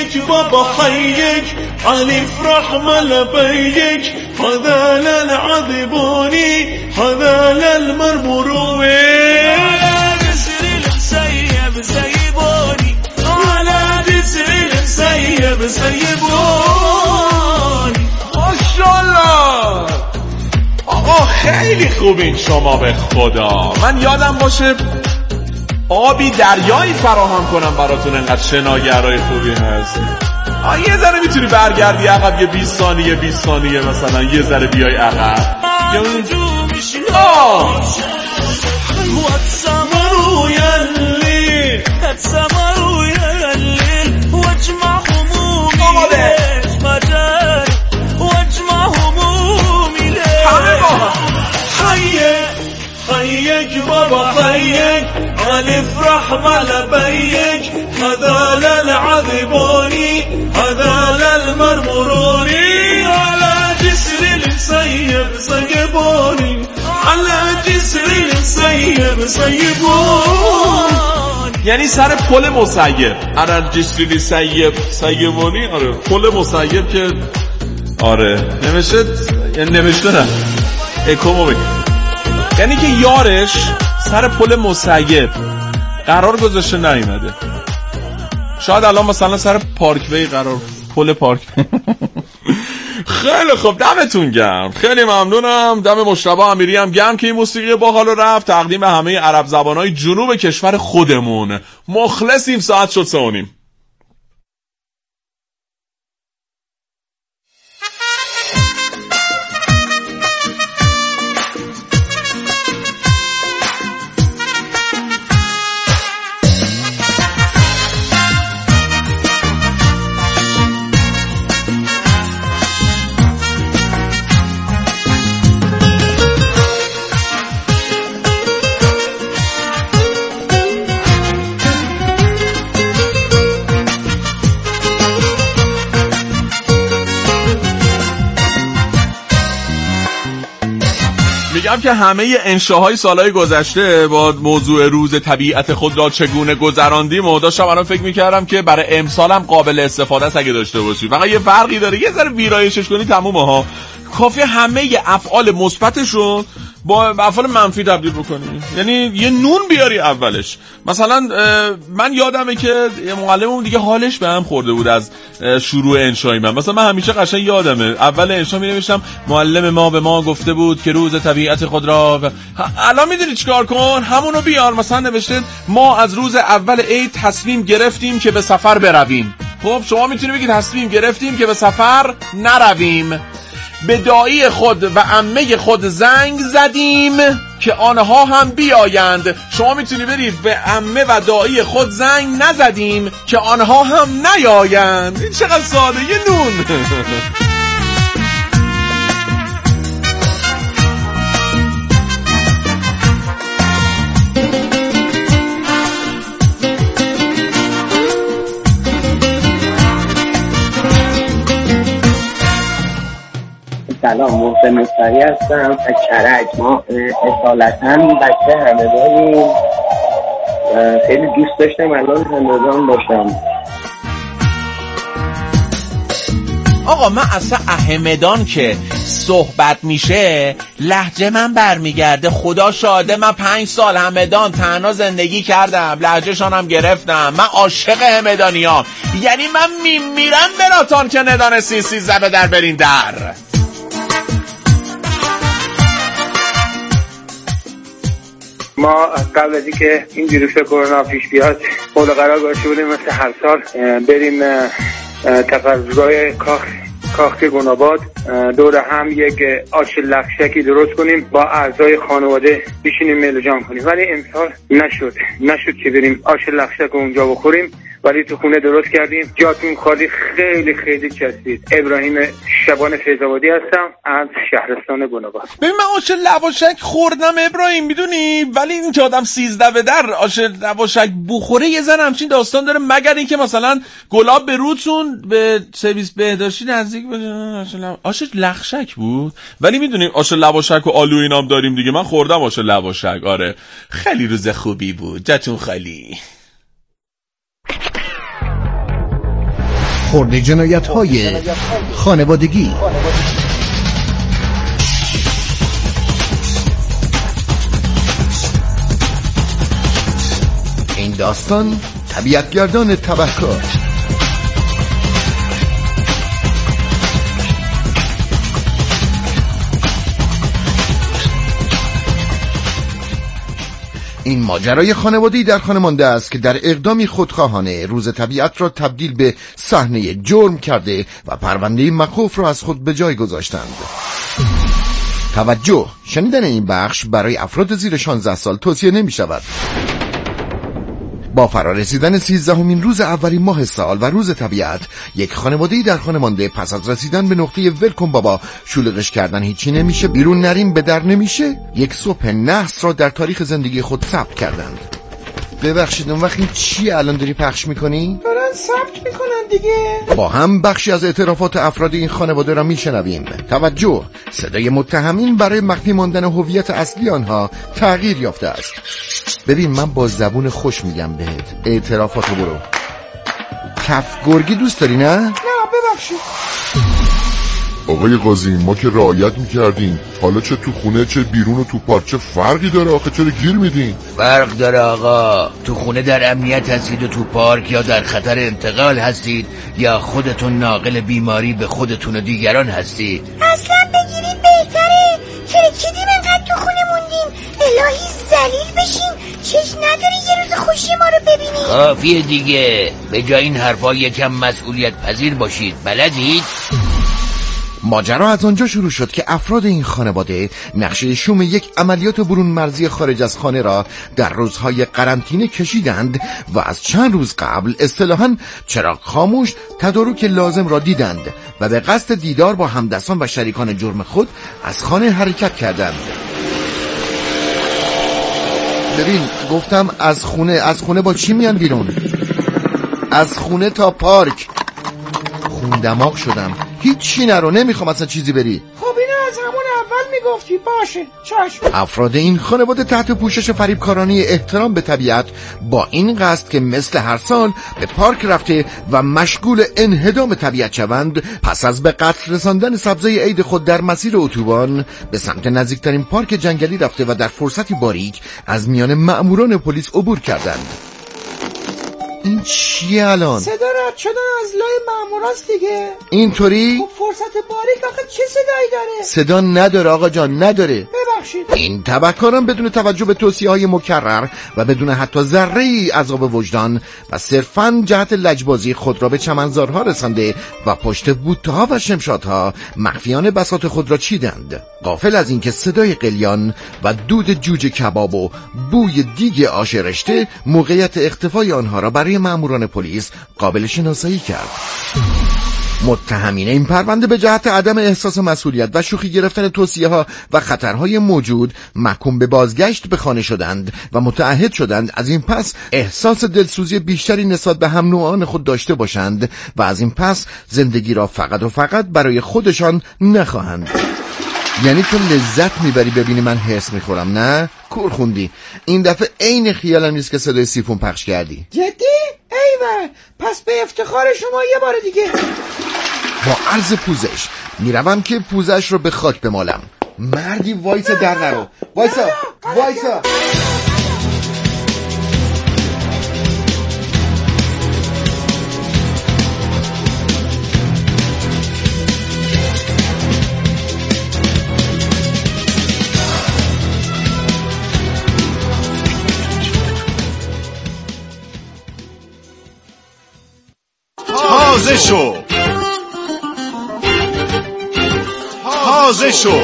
حيك بابا حيك ألف رحمة لبيك هذا للعذبوني هذا للمرمرون على جسر المسيب سيبوني على جسر المسيب سيبوني. ماشاءالله آقا خیلی خوبین شما به خدا. من یادم باشه آبی دریایی فراهم کنم براتون، انقدر شناگرای خوبی هست. یه ذره میتونی برگردی عقب، یه 20 ثانیه مثلا یه ذره بیای عقب. واتسمروا يلي اتسمروا يلي واجمع همومي ليش مجال واجمع همومي ليش حيك بابا حيك ألف رحمة لبيك هذا للعذبوني هذا للمرمروني على جسر المسيب سيبوني على جسر المسيب سيبوني. یعنی سر پل مسیب على جسر المسيب سیبونی. آره پل مسیب که آره نوشته، یعنی نوشته نه اکومو بگی، یعنی که یارش سر پل مسیب قرار گذاشته نیومده. شاید الان مثلا سر پارکوی قرار، پل پارک. خیلی خوب، دمتون گرم، خیلی ممنونم. دم مجتبی امیری هم گرم که این موسیقی باحال رو رفت تقدیم همه عرب زبانهای جنوب کشور خودمون. مخلصیم. ساعت شد 3:30. میگم که همه انشاهای سالهای گذشته با موضوع روز طبیعت خود را چگونه گذراندیم و داشتم الان فکر میکردم که برای امسال هم قابل استفاده است اگه داشته باشی. فقط یه فرقی داره، یه ذره ویرایشش کنی تمومه ها. کافیه همه افعال مثبتشو با افعال منفی تبدیل بکنی، یعنی یه نون بیاری اولش. مثلا من یادمه که معلممون دیگه حالش به هم خورده بود از شروع انشای من. مثلا من همیشه قشنگ یادمه اول انشا می نوشتم معلم ما به ما گفته بود که روز طبیعت خود را الان میدونی چیکار کن، همونو بیار. مثلا نوشته ما از روز اول عید تصمیم گرفتیم که به سفر برویم. خب شما میتونی بگید تصمیم گرفتیم که به سفر نرویم. به دایی خود و عمه خود زنگ زدیم که آنها هم بیایند. شما میتونی بری به عمه و دایی خود زنگ نزدیم که آنها هم نیایند. این چقدر ساده، یه نون. سلام، محسن مصطفی هستم از کرج. ما اصالتاً بچه همدانیم، خیلی دوست داشتم الان همدان باشم. آقا من اصلا احمدان که صحبت میشه لهجه من برمیگرده. خدا شاهده من 5 سال همدان تنها زندگی کردم، لهجهشان هم گرفتم. من عاشق همدانیام، یعنی من میمیرم براتان که ندانستین 13 به در برین در. ما قبل از اینکه این ویروس کرونا پیش بیاد قول قرار گذاشته بودیم مثل هر سال بریم تفرزگاه کاخ گناباد دور هم یک آش لخشکی درست کنیم، با اعضای خانواده بشینیم میل جان کنیم. ولی امسال نشد که بریم آش لخشک اونجا بخوریم، ولی تو خونه درست کردیم. جاتون خالی، خیلی خیلی چسبید. ابراهیم شبان فیض‌آبادی هستم از شهرستان گناباد. ببین من آش لواشک خوردم ابراهیم، میدونی، ولی این که آدم 13 به در آش لواشک بخوره یه ذره همچین داستان داره، مگر اینکه مثلا گلاب به روتون به سرویس بهداشتی نزدیک باشه. آش لخشک بود، ولی میدونیم آش لواشک و آلو اینام داریم دیگه. من خوردم آش لواشک، آره خیلی روز خوبی بود. جاتون خالی. خرد جنایت‌های خانوادگی. این داستان طبیعتگردان تبهکار. این ماجرای خانواده‌ای در خانه مانده است که در اقدامی خودخواهانه روز طبیعت را تبدیل به صحنه جرم کرده و پرونده مخوف را از خود به جای گذاشتند. توجه، شنیدن این بخش برای افراد زیر 16 سال توصیه نمی شود. با فرارسیدن 13مین روز اولین ماه سال و روز طبیعت، یک خانواده‌ای در خانه مانده پس از رسیدن به نقطه ولکن بابا شلوغش کردن هیچی نمیشه، بیرون نریم به در نمیشه، یک صبح نحس را در تاریخ زندگی خود ثبت کردند. ببخشید اون وقت این چی الان داری پخش میکنی؟ دارن ثبت میکنن دیگه. با هم بخشی از اعترافات افراد این خانواده را میشنویم. توجه، صدای متهمین برای مخفی ماندن هویت اصلی آنها تغییر یافته است. ببین من با زبون خوش میگم بهت، اعترافاتو برو. کف گرگی دوست داری نه؟ نه ببخشید. آقای قاضی، ما که رعایت میکردیم، حالا چه تو خونه چه بیرون و تو پارک چه فرقی داره؟ آخه چرا گیر میدین؟ فرق داره آقا. تو خونه در امنیت هستید و تو پارک یا در خطر انتقال هستید یا خودتون ناقل بیماری به خودتون و دیگران هستید. اصلا بگیرید بهتره. ترکیدیم انقدر تو خونه موندیم، الهی ذلیل بشیم، چش نداری یه روز خوشی ما رو ببینید. کافیه دیگه، به جای این حرفا یکم مسئولیت پذیر باشید. بلدید؟ ماجرا از آنجا شروع شد که افراد این خانواده نقشه شوم یک عملیات برون مرزی خارج از خانه را در روزهای قرنطینه کشیدند و از چند روز قبل اصطلاحاً چراغ خاموش تدارک لازم را دیدند و به قصد دیدار با همدستان و شریکان جرم خود از خانه حرکت کردند. ببین گفتم از خونه با چی میان بیرون؟ از خونه تا پارک. خون دماغ شدم، هیچی نرو، نمیخوام اصلا چیزی بری. خب اینو از همون اول میگفتی. باشه چشم. افراد این خانواده تحت پوشش فریبکارانه احترام به طبیعت با این قصد که مثل هر سال به پارک رفته و مشغول انهدام طبیعت شوند، پس از به قتل رساندن سبزه عید خود در مسیر اتوبان به سمت نزدیکترین پارک جنگلی رفته و در فرصتی باریک از میان مأموران پلیس عبور کردند. این چیه الان؟ صدا رد شدن از لای ماموراست دیگه. اینطوری؟ خب فرصت باریک آخه چه صدایی داره؟ صدا نداره آقا جان، نداره. ببخشید. این تبهکاران بدون توجه به توصیه‌های مکرر و بدون حتی ذره‌ای عذاب وجدان و صرفاً جهت لجبازی خود را به چمنزارها رسانده و پشت بوته‌ها و شمشادها مخفیانه بساط خود را چیدند، غافل از اینکه صدای قلیان و دود جوجه کباب و بوی دیگ آش رشته موقعیت اختفای آنها را برای مأموران پلیس قابل شناسایی کرد. متهمین این پرونده به جهت عدم احساس مسئولیت و شوخی گرفتن توصیه‌ها و خطرهای موجود محکوم به بازگشت به خانه شدند و متعهد شدند از این پس احساس دلسوزی بیشتری نسبت به هم نوعان خود داشته باشند و از این پس زندگی را فقط و فقط برای خودشان نخواهند. یعنی تو لذت میبری ببینی من هرس میخورم نه؟ کور خوندی. این دفعه عین خیالم نیست که صدای سیفون پخش کردی. جدی؟ ایوه، پس به افتخار شما یه بار دیگه. با عرض پوزش میروم که پوزش رو به خاک بمالم. مردی وایسا در نرو. وایسا. تازه شو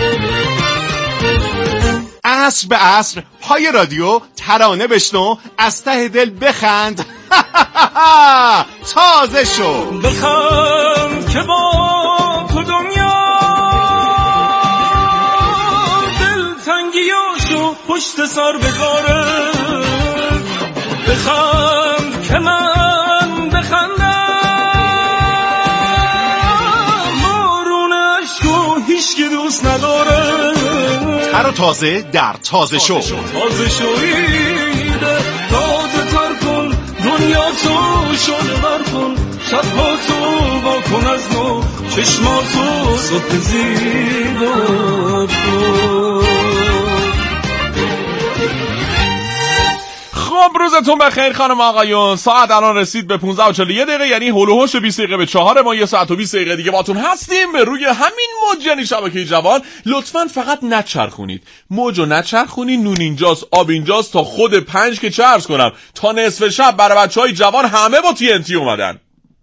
عصر به عصر پای رادیو ترانه بشنو، از ته دل بخند. تازه شو بخند که با تو دنیا دلتنگیاشو پشت سر بذاره. بخند که من بخندم، هیچکی دوست نداره. تر و تازه در تازه شو. تازه شویده تازه تر کن، دنیا تو شده بر کن، شب‌هاتو واکن از نو، چشماتو صبح زیبا تو. خب روزتون بخیر خانم آقایون. ساعت الان رسید به 15:41 دقیقه، یعنی هول و هوش 20 دقیقه به 4. ما 1 ساعت و 20 دقیقه دیگه باتون هستیم روی همین موج، یعنی شبکه جوان. لطفاً فقط نچرخونید موجو، نچرخونید. نون اینجاست، آب اینجاست، تا خود 5 که چه عرض کنم، تا نصف شب برای بچهای جوان همه با TNT اومدن.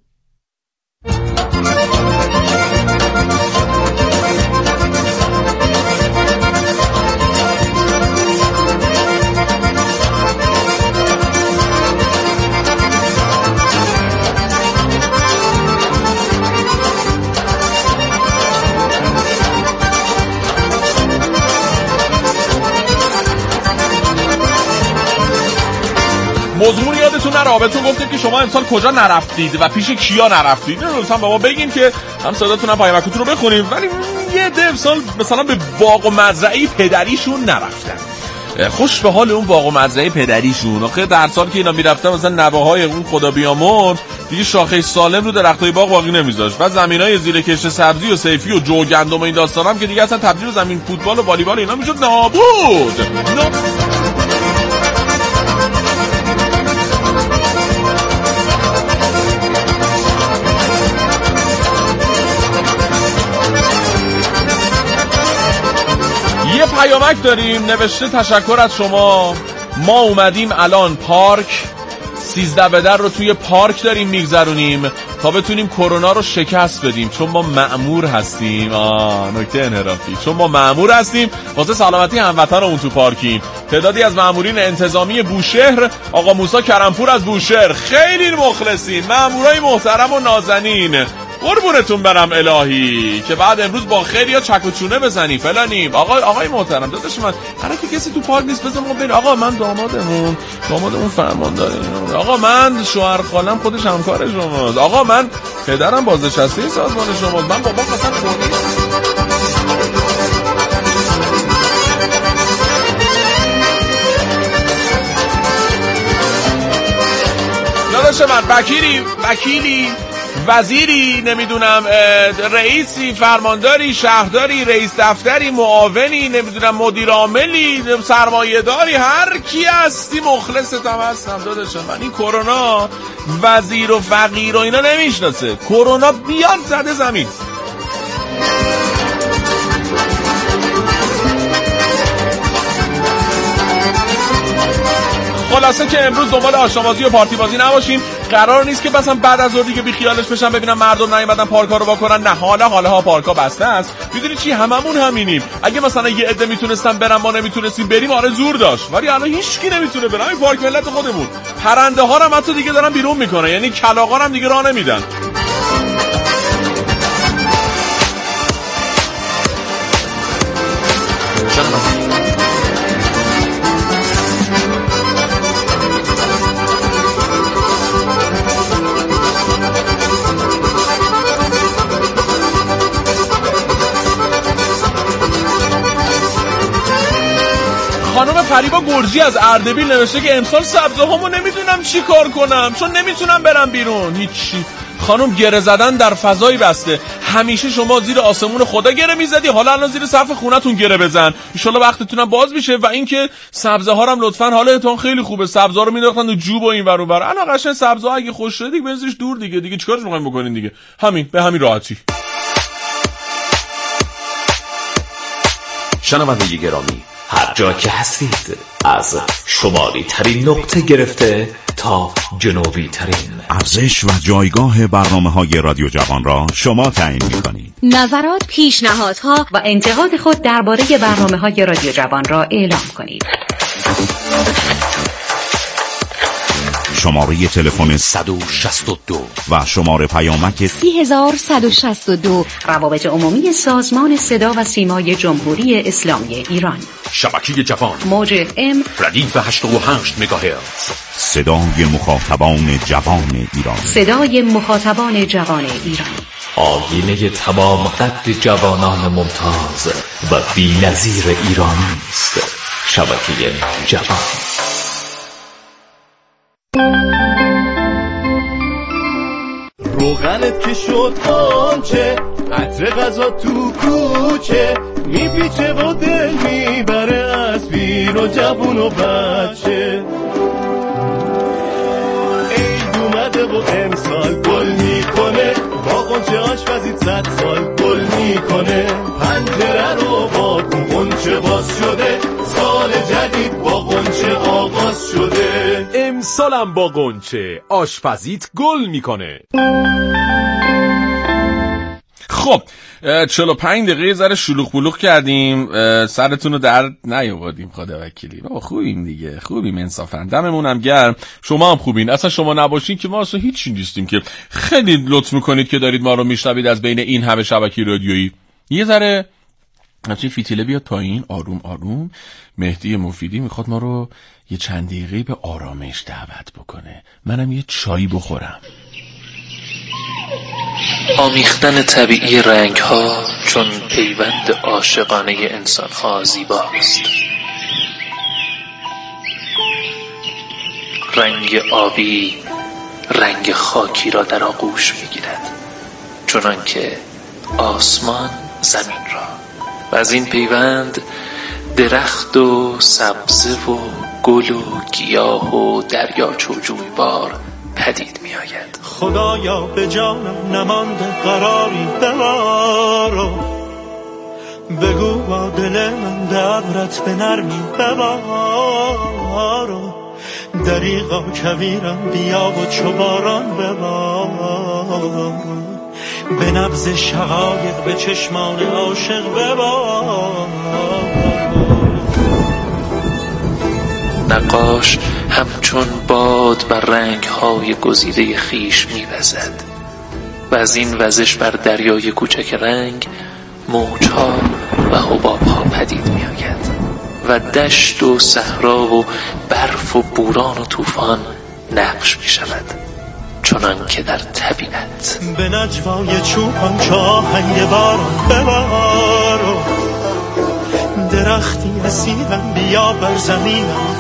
موضوع یادتون نره، بهتون گفتیم که شما امسال کجا نرفتید و پیش کیا نرفتید. لطفا به ما بگین که هم صداتون هم پیامکتون رو بخونیم. ولی یه ده امسال مثلا به باغ و مزرعه پدریشون نرفتن. خوش به حال اون باغ و مزرعه پدریشون. آخه در سال که اینا میرفتن مثلا نوه‌های اون خدا بیامرز دیگه شاخه سالم رو درختای باغ باقی نمیذاشت و زمینای زیر کشت سبزی و سیفی و جو گندم و این داستانام که دیگه اصلا تبدیل زمین فوتبال و والیبال اینا میشد نابود. یه پیامک داریم نوشته تشکر از شما، ما اومدیم الان پارک 13 بدر رو توی پارک داریم میگذرونیم تا بتونیم کرونا رو شکست بدیم، چون ما مأمور هستیم. نکته انحرافی، چون ما مأمور هستیم واسه سلامتی هموطنمون تو پارکیم. تعدادی از مأمورین انتظامی بوشهر، آقا موسی کرمپور از بوشهر، خیلی مخلصین، مأمورای محترم و نازنین، قربونتون برم الهی، که بعد امروز با خیلیا چک و چونه بزنیم فلانیم. آقای محترم داداش من، هر کی کسی تو پارک نیست بذار ما بریم. آقا من دامادمون فرمانداره. آقا من شوهر خالم خودش همکار شماست. آقا من پدرم بازنشسته سازمان شماست. من بابا مثلا پلیس. داداش من وکیلی وزیری، نمیدونم رئیسی، فرمانداری، شهرداری، رئیس دفتری، معاونی، نمیدونم مدیر عاملی، سرمایه‌داری، هر کی هستی مخلصتم هستم داداش من. این کرونا وزیر و فقیر و اینا نمیشناسه. کرونا بیاد زده زمین. خلاصه که امروز دنبال آشنابازی و پارتی بازی نباشین. قرار نیست که مثلا بعد از ظهر دیگه بی خیالش بشن ببینم مردم نیومدن پارکا رو واکنن. نه، حالا پارکا بسته است. میدونی چی، هممون همینیم. اگه مثلا یه عده میتونستن برن ما نمیتونستیم بریم، آره زور داشت، ولی الان هیچ کی نمیتونه بره. این پارک ملت خودمون. پرنده ها رو حتی دیگه دارن بیرون میکنن، یعنی کلاغا هم دیگه راه نمیدن. خانم فریبا گرجی از اردبیل نوشته که امسال سبزه هامو نمیدونم چی کار کنم چون نمیتونم برم بیرون. هیچی خانم، گره زدن در فضایی بسته. همیشه شما زیر آسمون خدا گره میزدی، حالا الان زیر سقف خونتون گره بزن. ان شاءالله وقتتونم باز میشه. و اینکه سبزه ها هم لطفاً حالتون خیلی خوبه. سبزه ها رو مینداختن تو جوب و این ور اون ور. الان قشنگ سبزه ها اگه خوش شده دیگه بنزش دور دیگه چیکارش می‌خواید بکنین دیگه؟ همین به همین راحتی. شنونده گرامی، هر جا که هستید از شمالی ترین نقطه گرفته تا جنوبی ترین، ارزش و جایگاه برنامه‌های رادیو جوان را شما تعیین می‌کنید. نظرات، پیشنهادها و انتقاد خود درباره برنامه‌های رادیو جوان را اعلام کنید. شماره تلفن 162 و شماره پیامک 3162. روابط عمومی سازمان صدا و سیمای جمهوری اسلامی ایران. شبکه جوان، موج ام ردیف 88 مگاهرتز. صدای مخاطبان جوان ایران. صدای مخاطبان جوان ایران. آینه تمام قد جوانان ممتاز و بی‌نظیر ایرانی است. شبکه جوان. تنت که شد آنچه عطر غذا تو کوچه میپیچه و دل میبره از پیر و جوون و بچه. عید اومده و امسال گل میکنه با غنچه آشپزی 100 سال گل میکنه. پنجره رو با غنچه باز شده سال جدید با غنچه آغاز شده. امسالم با غنچه آشپزیت گل میکنه. خب 45 دقیقه ذره شلوغ بلوغ کردیم، سرتون رو در نیاوردیم خدا وکیلی. بابا خوبیم دیگه، خوبیم انصافا، دممون هم گرم. شما هم خوبین، اصلا شما نباشین که ما اصلا هیچی نیستیم. که خیلی لطف میکنید که دارید ما رو میشنوید از بین این همه شبکه رادیویی. یه ذره همچین فیتیله بیاد پایین، آروم آروم. مهدی مفیدی میخواد ما رو یه چند دقیقه به آرامش دعوت بکنه، منم یه چایی بخورم. آمیختن طبیعی رنگ ها چون پیوند عاشقانه انسان ها زیباست. رنگ آبی رنگ خاکی را در آغوش میگیرد، چنان که آسمان زمین را، و از این پیوند درخت و سبزه و گل و گیاه و دریاچه و جویبار پدید می آید. خدایا به جانم نمانده قراری ببارو، بگو با دل من دبرت به نرمی ببارو. دریغا کویرم بیا و چوباران ببارو، به نبض شقایق به چشمان عاشق ببارو. نقاش همچون باد بر رنگ‌های گزیده خیش می‌وزد و از این وزش بر دریای کوچک رنگ موج‌ها و حباب‌ها پدید می‌آید و دشت و صحرا و برف و بوران و طوفان نقش می‌شود، چنان که در طبیعت. به نجوای چوپان چه آهنگ باران ببارو، درختی اسیرم بیا بر زمینم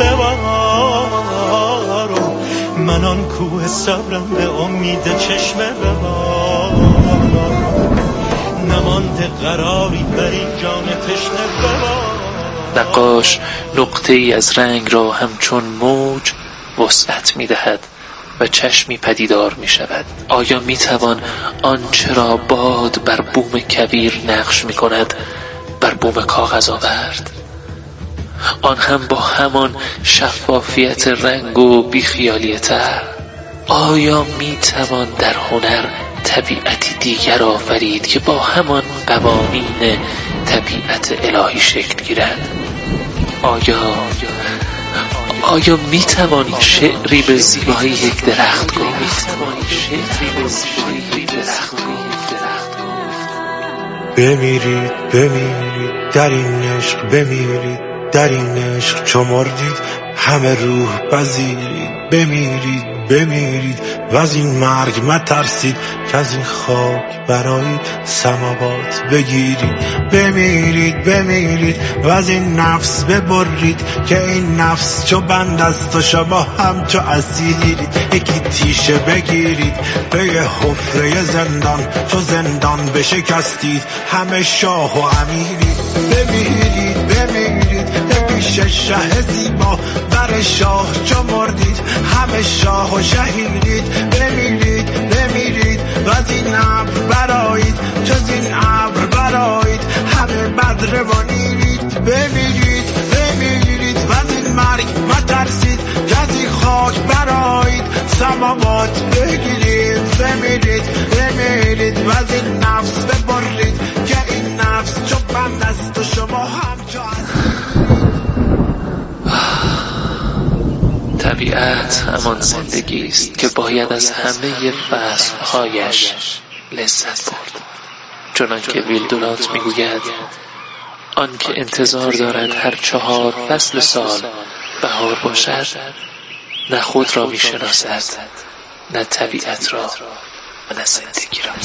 ببارو. من آن کوه صبرم به امید چشمه ببارو، نمانده قراری بر این جان تشنه ببارو. نقاش نقطه ای از رنگ را همچون موج وسعت می دهد و چشمی پدیدار می شود. آیا می توان آنچه را باد بر بوم کویر نقش می کند بر بوم کاغذ آورد؟ آن هم با همان شفافیت رنگ و بیخیالی تر. آیا می توان در هنر طبیعتی دیگر آفرید که با همان قوانین طبیعت الهی شکل گیرد؟ آیا می توان شعری به زیبایی یک درخت گفت؟ بمیرید بمیرید در این عشق، بمیرید در این عشق چو مردید همه روح پذیرید. بمیرید بمیرید و از این مرگ مترسید که از این خاک برای سماوات بگیرید. بمیرید بمیرید و از این نفس ببرید که این نفس چو بند است و شما هم چو اسیرید. یکی تیشه بگیرید به یه حفره زندان، چو زندان بشکستید همه شاه و امیرید. بمیرید بمیرید پیش شه زیبا بر شاه چو مردید همه شاه و شهیدید. بمیرید بمیرید و از این ابر برآیید، چو از این ابر برآیید همه بدر و نیرید. بمیرید بمیرید و از این مرگ مترسید که از این خاک برآیید سماوات بگیرید. بمیرید بمیرید و از این نفس ببرید که این نفس چو بند است و شما هم چو طبیعت همان زندگی است که باید از همه فصلهایش لذت برد، چنان که ویلدورانت میگوید آن که انتظار دارد هر 4 فصل سال بهار باشد نه خود را میشناسد نه طبیعت را و نه زندگی را.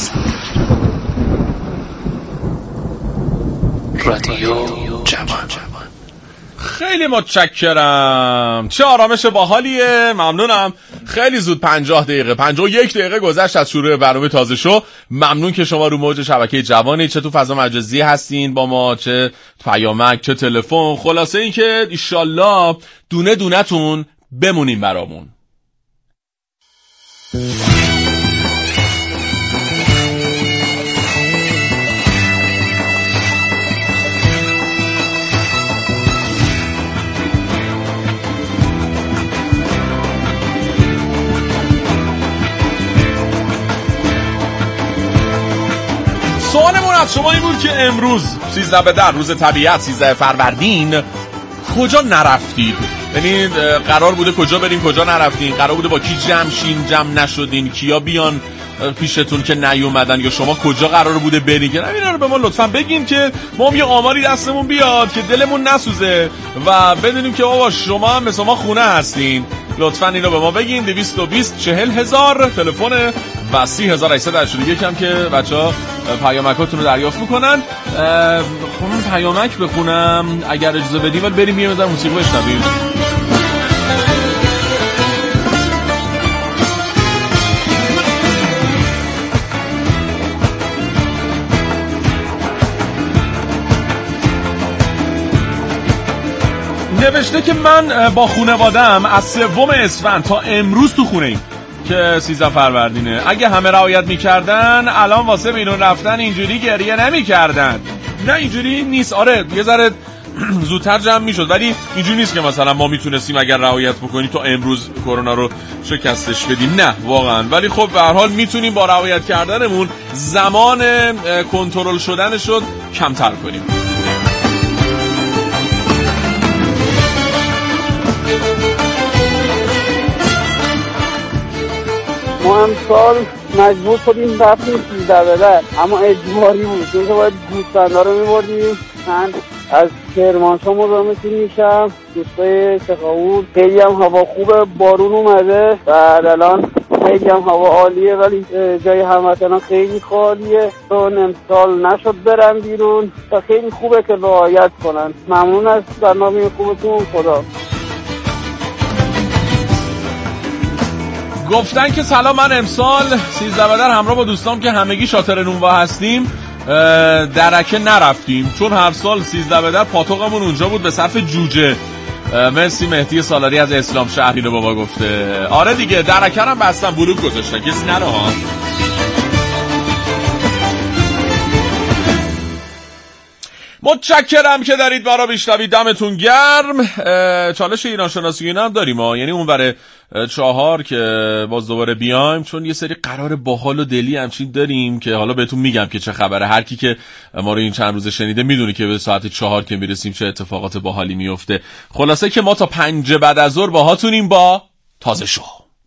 رادیو جوان. خیلی متشکرم، چه آرامش باحالیه، ممنونم. خیلی زود 50 دقیقه 51 دقیقه گذشت از شروع برنامه تازه شو. ممنون که شما رو موج شبکه جوانی چه تو فضا مجازی هستین با ما، چه پیامک، چه تلفن. خلاصه این که ایشالله دونه دونه تون بمونیم برامون. سوالمون از شما این بود که امروز 13 بدر روز طبیعت 13 فروردین کجا نرفتید؟ یعنی قرار بوده کجا بریم کجا نرفتین؟ قرار بوده با کی جمع شین جمع نشدین؟ کیا بیان پیشتون که نیومدن؟ یا شما کجا قرار بوده برین؟ که اینا رو به ما لطفا بگین که ما هم یه آماری دستمون بیاد که دلمون نسوزه و بدونیم که بابا شما هم مثل ما خونه هستین. لطفا اینو به ما بگین. 220 40,000 تلفن و 30,881 هم که بچه‌ها پیامکاتون رو دریافت میکنن. خب پیامک بخونم اگر اجازه بدیم، ولی بریم یه مقدار موسیقی بشنویم. نوشته که من با خانواده‌ام از 3 اسفند تا امروز تو خونه ایم که 13 فروردینه. اگه همه رعایت میکردن الان واسه بیرون رفتن اینجوری گریه نمیکردن. نه اینجوری نیست. آره یه ذره زودتر جمع میشد، ولی اینجوری نیست که مثلا ما میتونستیم اگر رعایت بکنیم تا امروز کرونا رو شکستش بدیم. نه واقعا. ولی خب به هر حال میتونیم با رعایت کردنمون زمان کنترل شدنش رو کمتر کنیم. ما امسال مجبور شدیم رفتیم 13 بدر، اما اجباری بود چون که باید گوسفندا رو میبردیم. من از کرمانشاه مزاحمتون میشم، دوستای شقاوون. خیلی هم هوا خوبه، بارون اومده و الان خیلی هم هوا عالیه، ولی جای هموطنان خیلی خالیه چون امسال نشد برن بیرون و خیلی خوبه که رعایت کنن. ممنون از برنامه خوبتون. خدا. گفتن که سلام، من امسال 13 بدر همراه با دوستام که همگی شاطر نونوا هستیم درکه نرفتیم چون هر سال 13 بدر پاتوقمون اونجا بود به صرف جوجه. مرسی مهدی سالاری از اسلام شهری رو بابا گفته. آره دیگه درکه هم بستن، بلوک گذاشتن، کسی نره ها. متشکرم که دارید برا بیشتوید، دمتون گرم. چالش ایران شناسی اینا هم داریم ها، یعنی اون بره 4 که باز دوباره بیایم چون یه سری قرار باحال و دلی همچین داریم که حالا بهتون میگم که چه خبره. هر کی که ما رو این چند روزه شنیده میدونه که به ساعت 4 که میرسیم چه اتفاقات باحالی میفته. خلاصه که ما تا 5 بعد از ظهر باهاتونیم با تازه شو.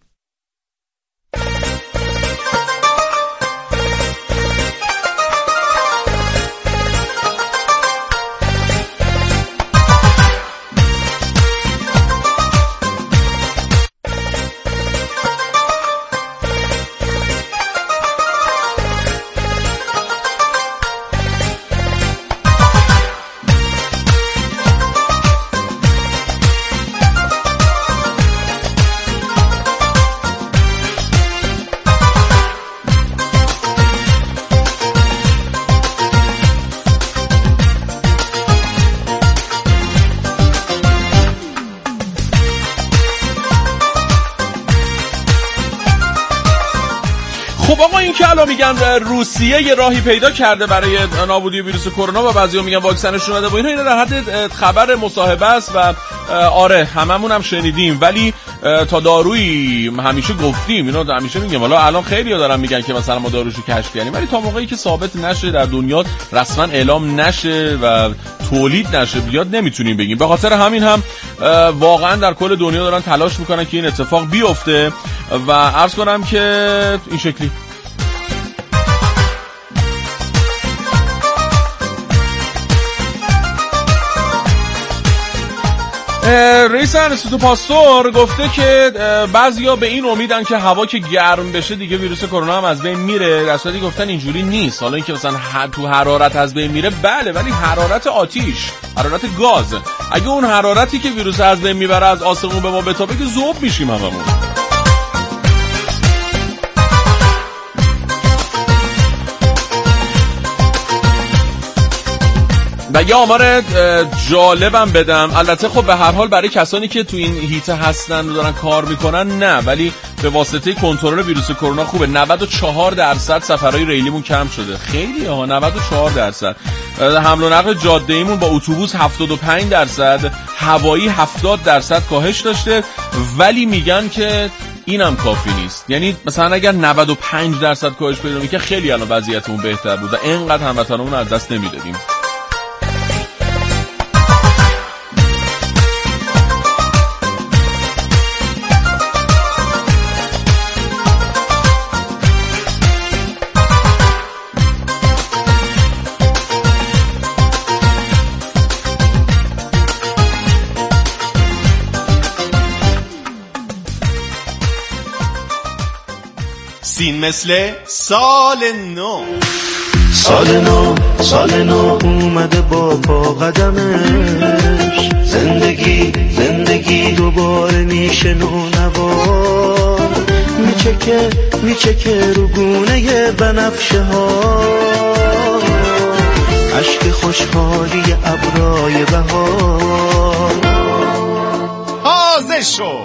میگن روسیه یه راهی پیدا کرده برای نابودی ویروس کرونا و بعضیا میگن واکسنش اومده و اینا در حد خبر مصاحبه است و آره هممون هم شنیدیم، ولی تا دارویی همیشه گفتیم، اینا همیشه میگیم. حالا الان خیلی‌ها دارن میگن که مثلا ما داروشو کشف کردیم، ولی تا موقعی که ثابت نشه در دنیا رسما اعلام نشه و تولید نشه بیاد نمیتونیم بگیم. به خاطر همین هم واقعا در کل دنیا دارن تلاش میکنن که این اتفاق بیفته و عرض کنم که این شکلی رئیس انستیتو پاستور گفته که بعضیا به این امیدن که هوا که گرم بشه دیگه ویروس کرونا هم از بین میره، در صورتی گفتن اینجوری نیست. حالا اینکه مثلا تو حرارت از بین میره بله، ولی حرارت آتیش، حرارت گاز، اگه اون حرارتی که ویروس از بین میبره از آسمون به ما بتابه که ذوب میشیم هممون. و یه آمار جالبم بدم. البته خب به هر حال برای کسانی که تو این هیته هستن و دارن کار میکنن نه، ولی به واسطه کنترل ویروس کرونا خوبه. 94% سفرهای ریلیمون کم شده. خیلی ها، 94%. حمل و نقل جاده‌ایمون با اتوبوس 75%، هوایی 70% کاهش داشته. ولی میگن که اینم کافی نیست. یعنی مثلا اگر 95% کاهش پیدا می‌کنه خیلی الان وضعیتمون بهتر بود و اینقدر هموطنمون از دست نمیدادیم. سین مثل سال نو. سال نو اومده با پا قدمش، زندگی دوباره میشه نونوار، میچکه رو گونه بنفشه ها، عشق خوشحالی ابرای بهار. تازه شو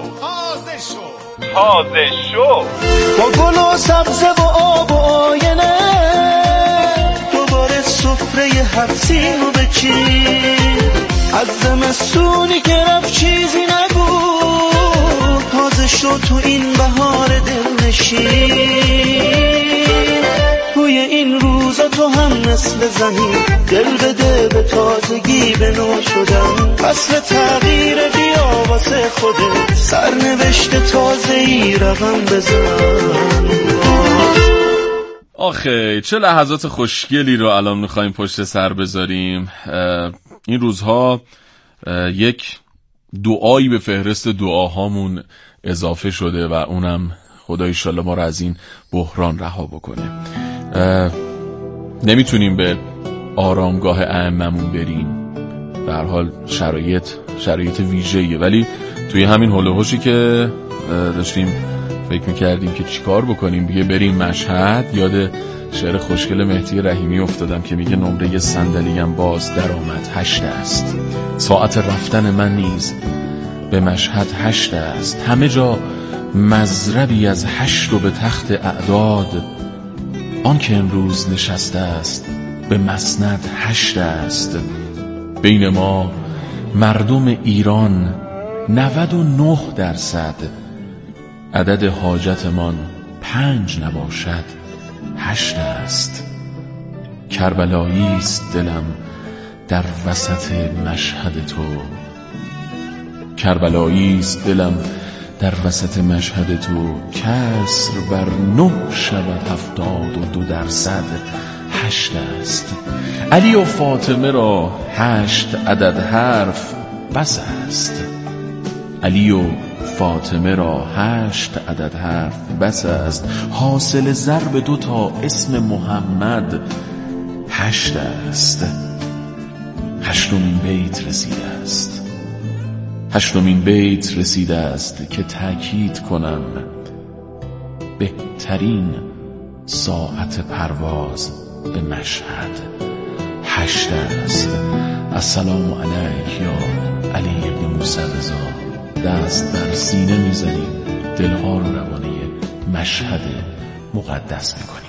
با گل و سبزه و آب و آینه، دوباره سفره هفتین رو بچین، از زمستونی که رفت چیزی نگو، تازه شو تو این بهار دلنشین. توی این روزا تو هم مثل زمین، دل بده به تازگی به نو شدن، فصل تغییر بیا واسه خودت، سرنوشت تازه‌ای رقم بزن. آخه چه لحظات خوشگلی رو الان میخوایم پشت سر بذاریم. این روزها یک دعایی به فهرست دعاهامون اضافه شده و اونم خدا ایشالله ما رو از این بحران رها بکنه. نمیتونیم به آرامگاه ائمه‌مون بریم، به هر حال شرایط ویژه‌ایه، ولی توی همین هول و هوشی که داشتیم فکر میکردیم که چیکار بکنیم، دیگه بریم مشهد، یاد شعر خوشگل مهدی رحیمی افتادم که میگه نمره صندلیم باز در آمد 8 است، ساعت رفتن من نیز به مشهد 8 است، همه جا مضربی از 8 و به تخت اعداد، آن که امروز نشسته است به مسند 8 است. بین ما مردم ایران 99%، عدد حاجتمان 5 نباشد 8 است. کربلایی است دلم در وسط مشهد تو، کربلایی است دلم در وسط مشهد تو، کسر بر 9 شود 72%، 8 است. علی و فاطمه را 8 عدد حرف بس است، علی و فاطمه را 8 عدد حرف بس است، حاصل ضرب 2 تا اسم محمد 8 است. 8مین بیت رسیده است، 8مین بیت رسیده است که تأکید کنم بهترین ساعت پرواز به مشهد 8 است. السلام علیک یا علی ابن موسی رضا، دست در سینه میزنیم، دلها رو روانه مشهد مقدس میکنیم.